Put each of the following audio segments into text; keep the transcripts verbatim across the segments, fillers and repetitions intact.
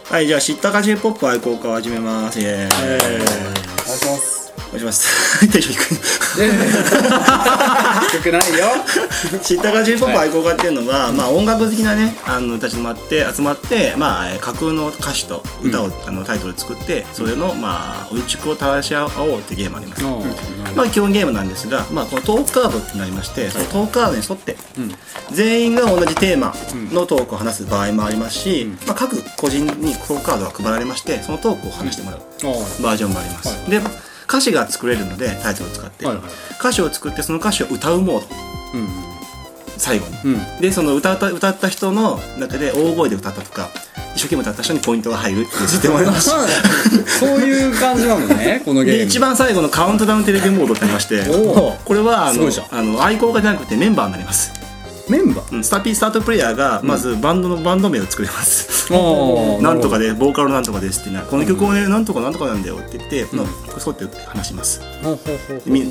はい、じゃあ知ったか J-ポップ 愛好家を始めます。イエーイ。 お願いします。 お願いします。テンション低い。 低くないよ。 知ったか J-ポップ 愛好家っていうのは、はい、まあ音楽好きなね、あのたちまって集まって、まあ架空の歌詞と歌を、うん、あのタイトル作って、それのまあうんちくを正し合おうっていうゲームあります。うん、まあ基本ゲームなんですが、まあこのトークカードってなりまして、そのトークカードに沿って、うん、全員が同じテーマのトークを話す場合もありますし、うん、まあ各個人にトークカードが配られまして、そのトークを話してもらうバージョンもあります。はい、で歌詞が作れるのでタイトルを使って、はいはい、歌詞を作ってその歌詞を歌うモード、うん、最後に、うん、でその歌った、歌った人の中で大声で歌ったとか一生懸命歌った人にポイントが入るっていうシステムもありますそういう感じなのねこのゲーム。 で一番最後のカウントダウンテレビモードってありましてこれはあのあの愛好家じゃなくてメンバーになります。 メンバー、 うん、スタピースタートプレイヤーがまずバンドのバンド名を作れます、うん、なんとかでボーカルなんとかですってなこの曲をねなんとかなんとかなんだよって言って、うん、そうやって話します、うん、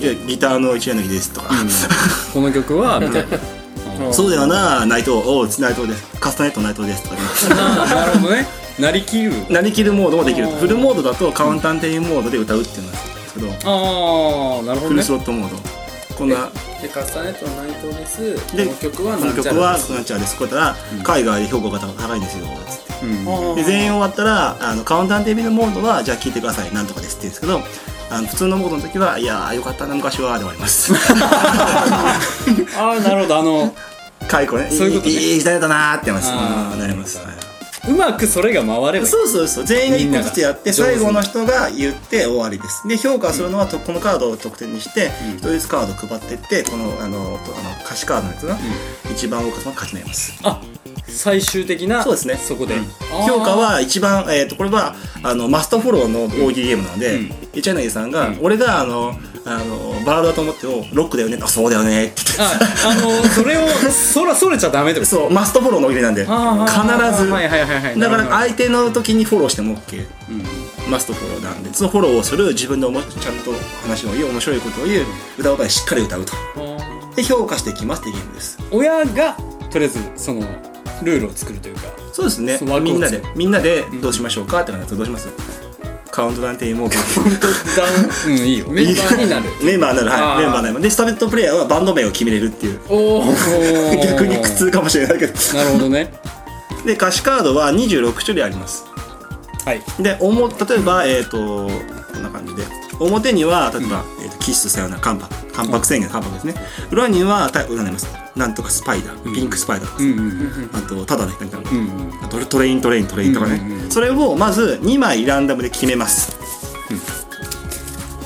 じゃあギターの一柳ですとか、うん、 この曲はみたいなそうだよな内藤おう内藤ですカスタネット内藤ですとかねなるほどねなりきるなりきるモードもできるフルモードだとカウンターテインモードで歌うっていうのなんですけどああなるほどねフルスロットモードこんなでカスタネットの内藤です。 でこの曲はこの曲はなんちゃらです。こうやったら、うん、海外で評価が高いんですよつって、うん、で全員終わったらあのカウンターテレビのモードはじゃあ聴いてくださいなんとかですって言うんですけどあの普通のモードの時はいやーよかったな昔はで終わりますああなるほどあの解雇ねそういうことねいい時代だなーってますなります、はいうまくそれが回ればそうそうそう全員がいっこずつやって最後の人が言って終わりです。で評価するのはとこのカードを得点にしてひとりずつカードを配っていってこのあのあの歌詞カードのやつが一番多かったのが勝ちになります。 あ最終的なそうですねそこで、うん、 評価は一番、えー、とこれはあのマストフォローの大喜利ゲームなので、うん、一柳さんが、うん、俺があのあのバラードだと思ってもロックだよねあそうだよねって言ってああのそれをそらそれちゃダメってことそうマストフォローの大喜利なんで必ず、 はいはいはいはい、 だから相手の時にフォローしても OK、うん、マストフォローなんでそのフォローをする自分でちゃんと話を言う面白いことを言う歌う場合しっかり歌うとで評価していきますってゲームです。 親がとりあえずそのルールを作るというかそうですねみんなでみんなでどうしましょうかってなったらどうしますカウントダウンテイモーカウントダウンうんいいよメンバーになるメンバーになるはいメンバーになるでスタビットプレイヤーはバンド名を決めれるっていうお逆に苦痛かもしれないけどなるほどねで歌詞カードはにじゅうろく種類ありますはいでおも例えばえっ、ー、とこんな感じで表には例えば、うんえー、とキスさよなら関白関白宣言関白ですね裏には裏になりますなんとかスパイダー、うん、ピンクスパイダーです、うんうん、あとただねなんか、うんうん、あとトレイントレイントレインとかね、うんうん、それをまずにまいランダムで決めます、うん、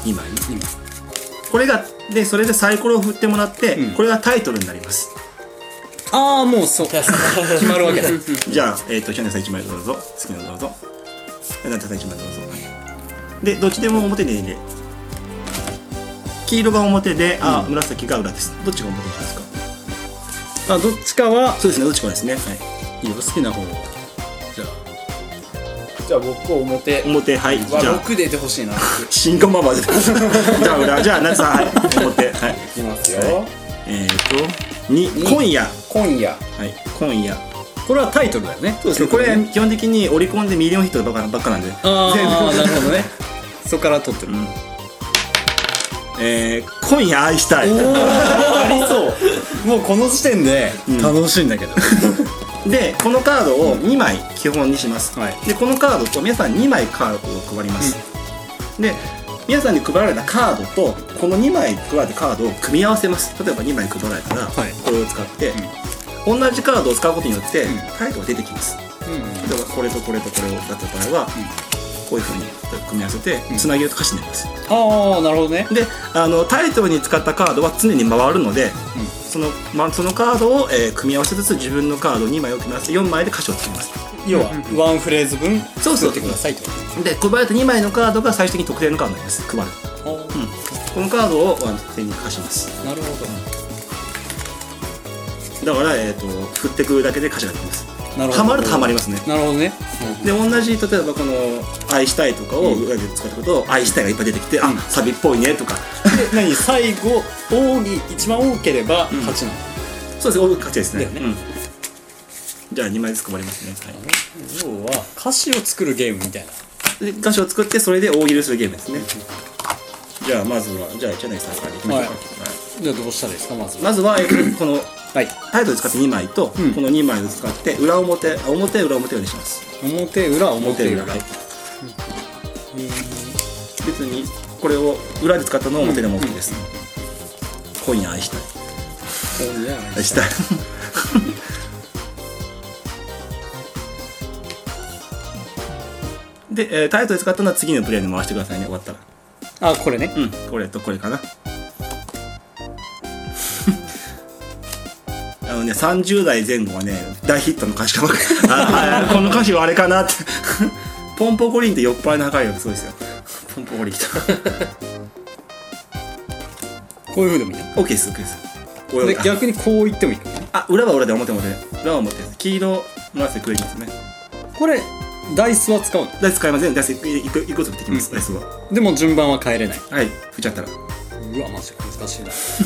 にまい、うん、これがでそれでサイコロを振ってもらって、うん、これがタイトルになります。 ああもうそう決まるわけだじゃあえっ、ー、とひょねさんいちまいどうぞ好きなのどうぞなんたさんいちまいどうぞでどっちでも表でいいんで黄色が表で、うん、あ紫が裏です。どっちが表ですか？ あどっちかはそうですねどっちかですね。はい。 いいよ好きな方をじゃあじゃあ僕表表はいじゃあろくで出てほしいな進化ママでじゃあ裏じゃあ夏さんはい表はいいきますよ、はい、 えっ、ー、とに今夜今夜はい今夜これはタイトルだよね。 そうですねこれ基本的にオリコンでミリオンヒットばっかばっかなんでああなるほどねそこから撮ってる、うんえー、今夜愛したいありそうもうこの時点で楽しいんだけど、 うん、でこのカードをにまい基本にします、うん、でこのカードと皆さんにまいカードを配ります、うん、で皆さんに配られたカードとこのにまい配られたカードを組み合わせます。例えばにまい配られたら、はい、これを使って、うん、同じカードを使うことによってタイトルが出てきます、うん、例えばこれとこれとこれをだった場合は、うんこういう風に組み合わせてつなげると歌詞になります、うん、 ああなるほどね。 であのタイトルに使ったカードは常に回るので、うん、そのま、そのカードを、えー、組み合わせつつ自分のカードにまいを組み合わせてよんまいで歌詞を作ります。 要はワンフレーズ分作ってくださいと。 で配られたにまいのカードが最終的に特定のカードになります配る、うん、このカードをワン手に歌します。 なるほど、 うん、だから、えー、と振ってくるだけで歌詞ができます。ハマるとハマりますね。 なるほどね、 うん、で同じ例えばこの愛したいとかを裏で使ってくると、うん、愛したいがいっぱい出てきて、うん、あサビっぽいねとかで何最後多い一番多ければ勝ちなの、 うん、そうです多い勝ちですね。だよね、 じゃあにまいずつ配りますね、はい要は歌詞を作るゲームみたいな。 で歌詞を作ってそれで大喜利するゲームですね。じゃあまずはじゃあ一柳さんからいきましょうか、 はいじゃあどうしたらいいですかまずは。 まずはえっとこのはい。 タイトル使ってにまいと、 うんこのにまいを使って裏表あ表裏表にします。 表裏表裏。 はい別にこれを裏で使ったのは表でも OK です、今夜愛したい今夜愛したいで、えータイトル使ったのは次のプレイに回してくださいね、終わったら。 あこれね。 うん、これとこれかなあのね、さんじゅう代前後はね大ヒットの歌詞かばっかりああこの歌詞はあれかなってポンポコリンって酔っ払いの破壊力すごいですよ。ポンポコリン来たこういう風でもいいの。 OK です OK です。これで逆にこう言ってもいいのね。 あ、裏は裏で表表で裏は表です。黄色紫黒いきますね。 これダイスは使うの。 ダイス使いません。ダイスいくいくつ振ってきます、ダイスは。 でも順番は変えれない。 はい、振っちゃったら。 うわマジ難しいな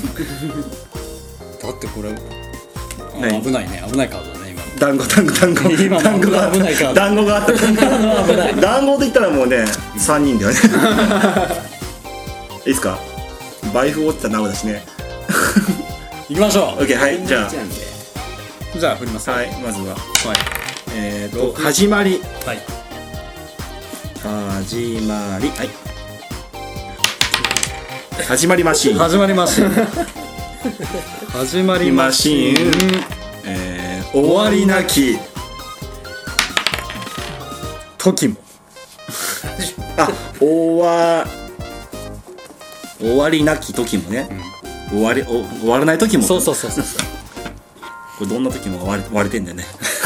だってこれあ何危ないね危ないカードだね今の。 団子団子団子今の団子が危ないカード団子があった団子と言ったらもうねさんにんだよねいいっすか。倍符折ったなおだしね行きましょ OK はいじゃう。じゃあ振ります。 あはいまずははいえーと始まりはい始まりはい始まりマシーン始まりました始まりましマシーンえー終わりなき時もあ終わ終わりなき時もね、終わりお終わらない時もそうそうそうそうこれどんな時も終われ終われてんだよね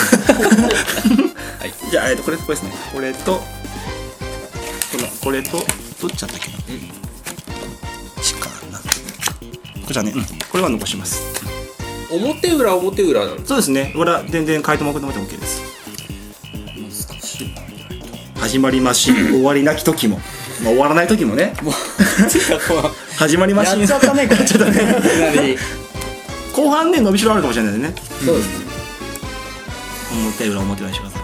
はいじゃあ、えっとこれこれですねこれとこのこれとどっちだったっけなちかなこれじゃね、うん、これは残します。 表裏表裏なんです。 そうですね裏全然変えてもらっても OK です。 難しいな始まりまし終わりなき時も、まあ、終わらない時もね始まりましやっちゃったねこれちょっとねいきなり後半ね伸びしろあるかもしれないですね。 そうですね。 表裏表裏にします。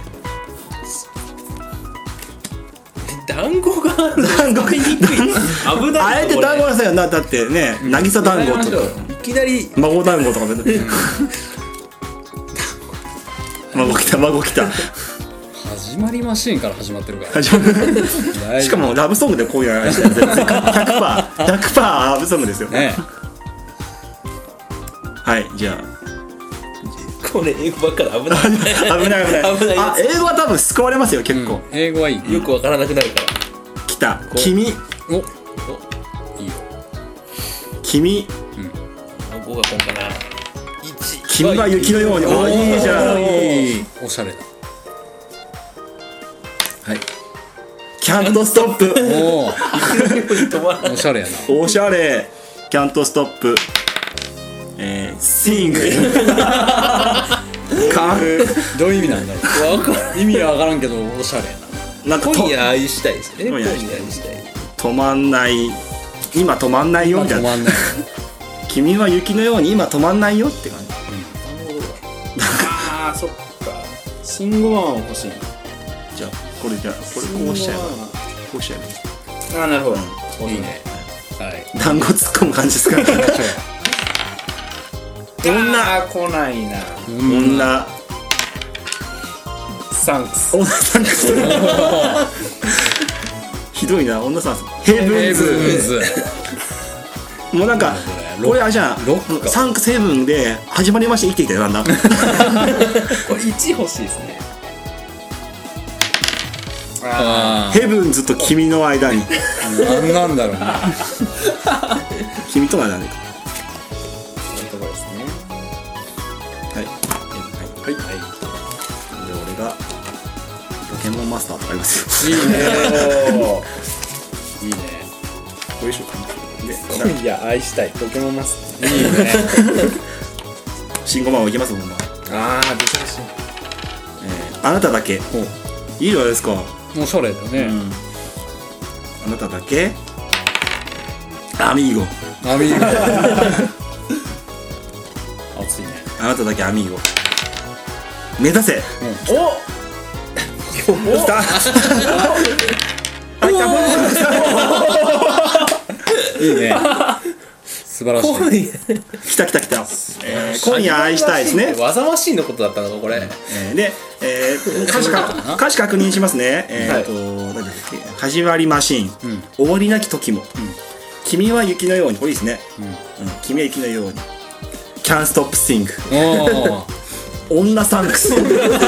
団子が団子言いにくい。危ない。 あえて団子なさいよな。だってね渚団子とかいきなり孫団子とかね孫来た孫来た始まりマシーンから始まってるから始まる大丈夫しかもラブソングでこういうのしたら全然 ひゃくパーセント ひゃくパーセント ラブソングですよ。 ねはいじゃあこれ英語ばっかり危ない。 危ない危ない危ないやあ英語は多分救われますよ結構、 うん英語はいいよくわからなくなるから。 来た君おいいよ君ごがこんかな。一。 君は雪のようにおいいじゃん。 いいおしゃれだはいキャントストップお止まらない。 おおしゃれやなおしゃれキャントストップえー、シングかどういう意味なんだろわかう意味は分からんけどおしゃれやななんかと今夜愛したいですね。今夜愛今夜愛したいしたい。 止まんない今止まんないよみたいな止まんない君は雪のように今止まんないよって感じ。 ああ、そっか。 信号マンは欲しいなじゃあこれじゃあこれこうしちゃえばこうしちゃえばああ、なるほど。 いいねはい団子突っ込む感じですから女来ないな。 女サンクス。 女さんひどいな女さんヘブンズズもうなんかこれあれじゃんロックかサンクセブンで始まりまして生きてきたよだんだんこれいち欲しいですね。 あヘブンズと君の間にあなんなんだろうな君との間にそういうところですね。 はいはいはいで俺がポケモンマスターとかありますよいいねおいいねこれでしょうかねで今夜愛したい。ポケモンマスいいね信号マンをいきますもん、まあああ、出てほしい。 えーあなただけほういいじゃないですか、 おしゃれだねうんあなただけアミーゴアミーゴ熱いねあなただけアミーゴ目指せお来たいいね素晴らしい来た来た来た、えー、今夜愛したいですね。 技マシンのことだったのかこれ。 えー、で、えー、歌詞か歌詞確認しますね。えー、っと、何だっけ、始まりマシーン、うん、終わりなき時も、うん、君は雪のように、これいいですね、うんうん、君は雪のように Can't stop sing 女サンクス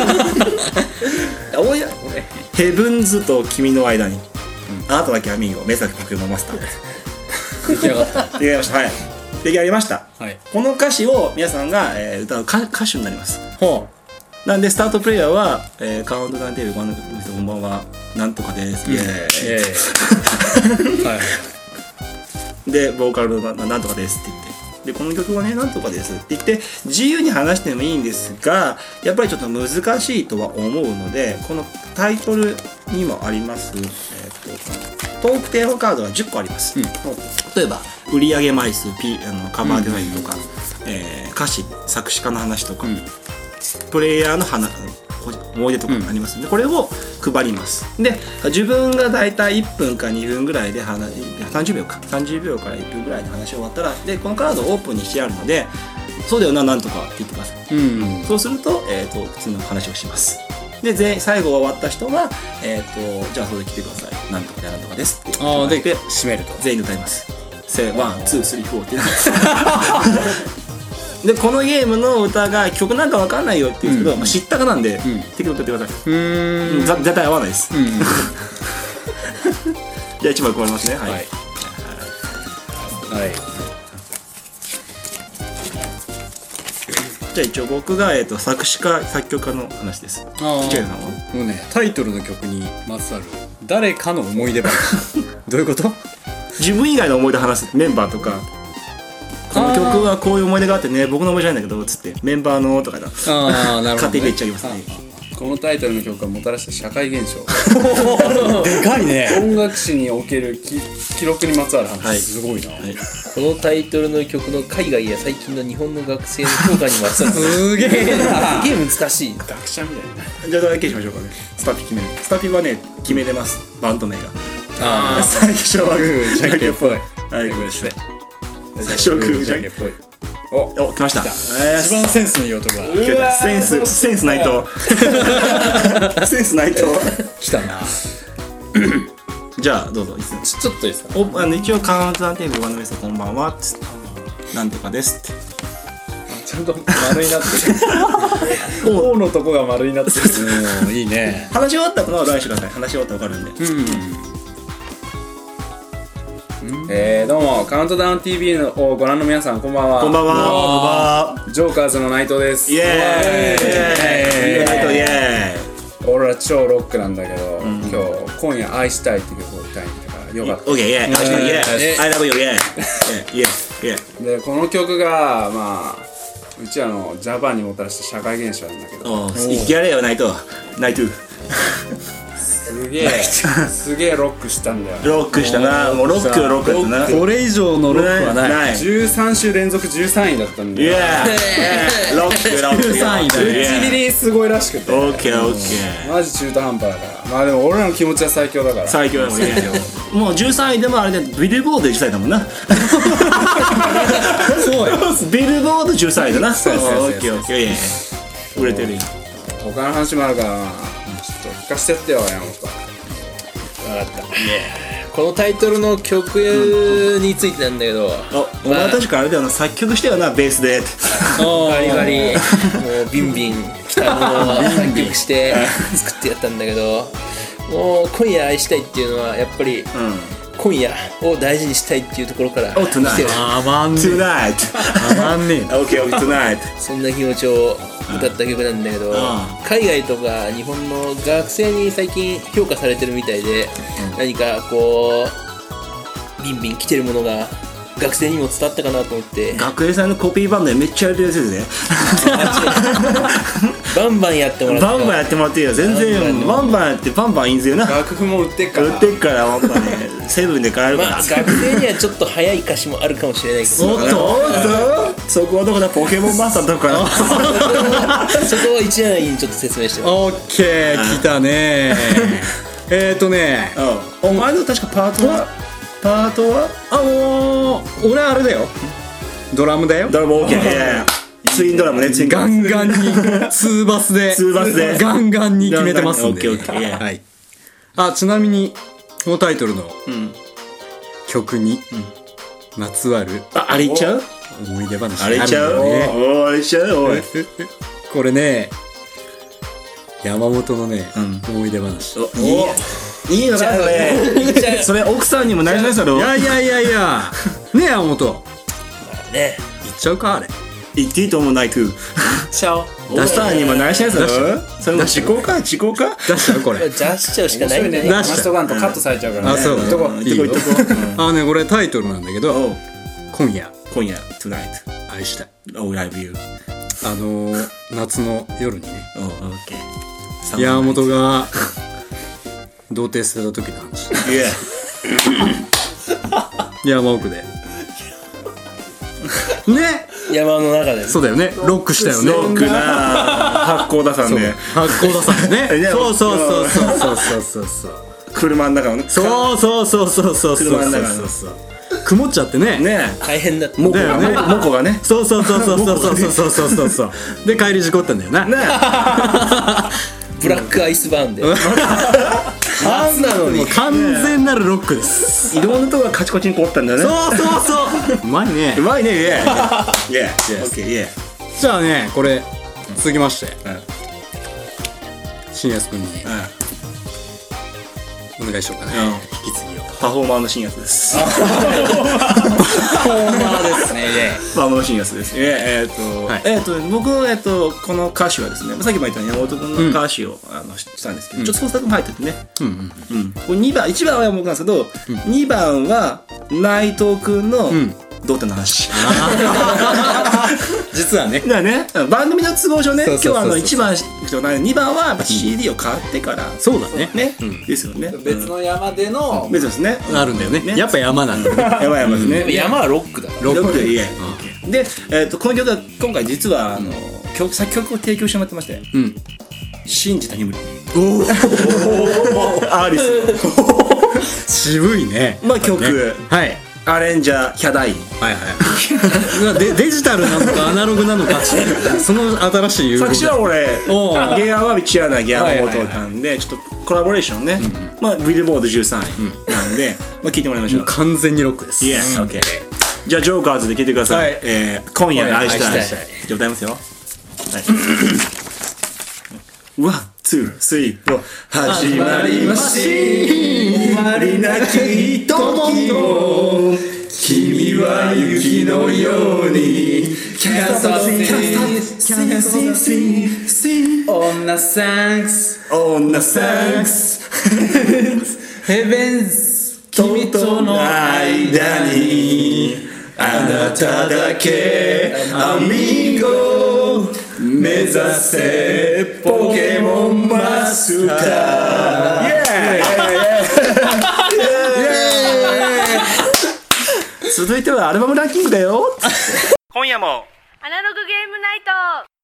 ヘブンズと君の間に、うん、あなただけはミーゴ目先ポケモンマスター出来上がった出来上がりました。はい、出来上がりました、 はい、 この歌詞を皆さんが、えー、歌う歌手になります。 ほうなんでスタートプレイヤーは、えー、カウントダウンテレビご覧の人こんばんはなんとかです、うん、イエーイ、はい、でボーカルのなんとかですって言ってでこの曲はねなんとかですって言って自由に話してもいいんですがやっぱりちょっと難しいとは思うのでこのタイトルにもあります、えー、とトークテーマカードがじゅっこあります、うん、例えば売上枚数、P、あのカバーデザインとか、うんえー、歌詞作詞家の話とか、うん、プレイヤーの話思い出とかありますので、うん、これを配ります。で自分がだいたいいっぷんかにふんぐらいで話さんじゅうびょうかさんじゅうびょうからいっぷんぐらいで話終わったらでこのカードをオープンにしてあるのでそうだよななんとかって言ってください、うんうん、そうすると,、えー、と普通の話をします。で全最後終わった人が、えー、とじゃあそれで来てくださいなんとかでなんとかですって言ってで締めると全員で歌います。せワンツースリーフォーってなでこのゲームの歌が曲なんかわかんないよって言うんですけど、うんまあ、知ったかなんで、うん、適当に歌ってください。うーん絶対合わないです、うん、じゃあいちまい配りますね。はい、はいはい、じゃあ一応僕が、えー、と作詞家作曲家の話です。 あもうねタイトルの曲にまつわる誰かの思い出話どういうこと？ 自分以外の思い出話すメンバーとかこの曲はこういう思い出があってね僕の思い出じゃないんだけどつってメンバーのとかだあなるほど、ね、勝手に言っちゃいますね。 このタイトルの曲がもたらした社会現象でかいね音楽史におけるき記録にまつわる話、はい、すごいな、はい、 このタイトルの曲の海外や最近の日本の学生の評価にまつわるすげえなすげえ難しい学者みたいな。 じゃあどれだけしましょうかね。スタピ決めるスタピはね決めれますバンド名がああ最初はグーじゃんけんぽいはいグーですね最初グーじゃんけんぽいおお来ました。 一番センスのいい音がセンスセンスないとセンスないと来たなじゃあどうぞちょっといいですか。 おあの一応カウントダウンテーブルご覧の皆さんこんばんはつってなんとかですってちゃんと丸になってるOのとこが丸になってるうんいいね。 話し終わったのは来週ください。話し終わったら分かるんでうんえー、どうもカウントダウン ティーブイ のをご覧の皆さんこんばんは。 こんばんは。 ジョーカーズの内藤です。 イエーイイエーイ内藤イエーイ。俺ら超ロックなんだけど、うん、今日今夜愛したいって曲を歌いに来たからよかった。 オッケーイエーイ I love you イエーイイエーイイエーイでこの曲がまあうちらのジャパンにもたらした社会現象なんだけど言ってやれよ内藤内藤すげえすげえロックしたんだよ。 ロックしたな。もうロックロックだったな。 これ以上のロックはない。 じゅうさん週連続じゅうさんいだったんだよ。 いやロックロックじゅうさんいだね。 打ち切りすごいらしくて。 オッケーオッケー。 マジ中途半端だから。まあでも俺らの気持ちは最強だから。 最強だもんね。もうじゅうさんいでもあれでビルボードじゅうさんいだもんな。そうよ。ビルボードじゅうさんいだな。そうそうそう。オッケーオッケー。売れてるよ。 他の話もあるからちょっと聞かせてってよ山本。 分かった。このタイトルの曲についてなんだけど、 お前確かあれだよな作曲したよなベースで。 ガリガリもうビンビンきたものを作曲して作ってやったんだけど、もう今夜愛したいっていうのはやっぱり今夜を大事にしたいっていうところから来てる。 あまんねえ。 Tonight。 あまんねえ。 Okay, tonight。 そんな気持ちを歌った曲なんだけど、海外とか日本の学生に最近評価されてるみたいで、何かこうビンビン来てるものが学生にも伝わったかなと思って学園祭のコピーバンドでめっちゃやるやつですね。 バンバンやってもらってバンバンやってもらっていいよ。全然バンバンやってバンバンいいんですよな。 楽譜も売ってっから売ってっからバンバンねセブンで買えるから。 まあ学生にはちょっと早い歌詞もあるかもしれないけどおっとおっとそこはどこだ。ポケモンマスターのとこかな。 そこを一柳にちょっと説明してもらう。 オッケー来たねえーとねお前の確かパートはパートはあもう俺あれだよドラムだよドラム OK。 ツインドラムね。ツインドガラムンガンにツーバスでツーバスでガンガンに決めてますんで、 ガンガン OK OK はい。あちなみにこのタイトルのうん曲にまつわるああれいっちゃう。 思い出話あれいっちゃう。 があるんだよね。 おおあれいっちゃう。おいこれね山本のね、 うん思い出話。 おいいいいのかそれ。それ奥さんにも内緒ですだろ。 いやいやいやいやねえ山本ね言っちゃうかあれ。 言っていいと思うないと。 ちゃおう奥さんにも内緒ですだろ。それも時効か時効か。 出しちゃうこれ。 出しちゃうしかないんだねよ話しとかんとカットされちゃうからね。 あそうだね言っとこ言っとこう言っとこう。 あのねこれタイトルなんだけどおう今夜今夜 tonight 愛したい。 oh love you あのー、夏の夜にね oh okay 山本が童貞捨てた時の話。 いや山奥でね山の中でそうだよねロックしたよね。 ロックな発酵ださんで発酵ださんねいやそうそうそうそうそうそうそうそう車の中のねそうそうそうそうそうそう車の中のそうそう曇っちゃってねね大変だった。 モコだよねがモコがねそうそうそうそうそうそうそうそうそうそうで帰り事故ったんだよな。 ねブラックアイスバーンで初なのにもう完全なるロックです。 いろんなとこがカチコチに凍ったんだよね。 そうそうそううまいねう。まいね。いやいやいや OK いやじゃあねこれ続きまして新安君にお願いしようかね。引き継ぎをパフォーマーの新やつです。 フォーマーですね。 パフォーマーの新やつです。えーっとはいえーっと僕えーっとこの歌詞はですねさっきも言ったように山本君の歌詞をあのしたんですけどちょっと創作も入っててね。 うんうんうんこれにばんいちばんは僕なんですけどにばんは内藤君のん童貞の話。 実はねだからね番組の都合上ね今日そうそうそうそうはあのいちばんとないにばんはやっぱ シーディー を買ってからそうだねねですよね。 別の山での別ですね。 あるんだよね。やっぱ山なんだよね。 やばいやばいですね。 山はロックだから。 ロックロックでいえで、えー、とこの曲は今回実はあの曲作曲を提供してもらってましてうん信じた眠りおおアーリス渋いね。 まあ曲はいアレンジャーヒャダインはいはいでデジタルなのかアナログなのかその新しい融合作詞は俺おーゲアは道柳山本なんでちょっとコラボレーションねまあビルボードじゅうさんいなんでまあ聴いてもらいましょう。 完全にロックです。 Yes OK じゃあジョーカーズで聴いてください。 はいえー今夜愛したい今夜愛したいじゃあ歌いますよ。はいワン、ツー、スリー、フォー始まりまし終わりなき時も君は雪のようにキャストシン女サンクス女サンクスヘブンズ君との間にあなただけアミーゴ目指せポケモンマスター。イエーイ続いてはアルバムランキングだよ。今夜もアナログゲームナイト